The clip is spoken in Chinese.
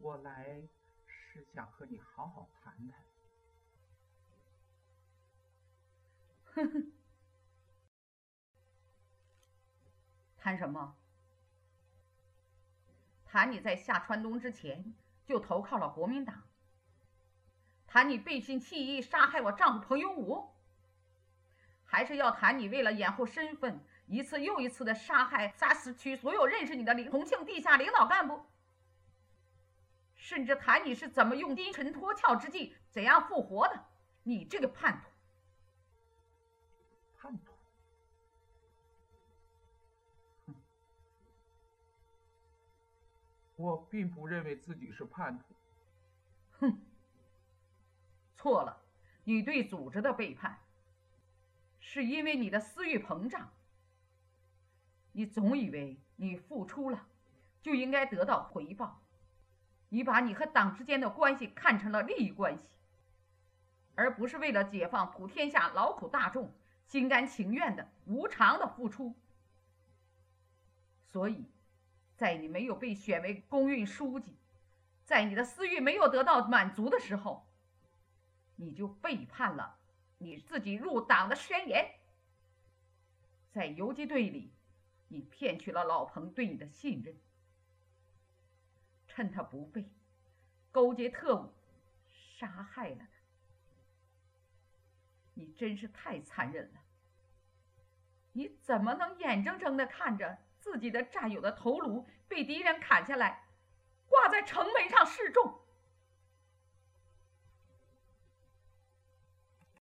我来是想和你好好谈谈。 哼哼，谈什么？谈你在下川东之前就投靠了国民党，谈你背信弃义杀害我丈夫彭有武，还是要谈你为了掩护身份，一次又一次的杀死区所有认识你的重庆地下领导干部，甚至谈你是怎么用金尘脱壳之计怎样复活的，你这个叛徒！ 叛徒？哼，我并不认为自己是叛徒。 哼，错了，你对组织的背叛是因为你的私欲膨胀。你总以为你付出了就应该得到回报，你把你和党之间的关系看成了利益关系，而不是为了解放普天下劳苦大众心甘情愿的无偿的付出。所以在你没有被选为公运书记，在你的私欲没有得到满足的时候，你就背叛了你自己入党的宣言。在游击队里，你骗取了老彭对你的信任，趁他不备，勾结特务杀害了他。你真是太残忍了！你怎么能眼睁睁地看着自己的战友的头颅被敌人砍下来，挂在城门上示众？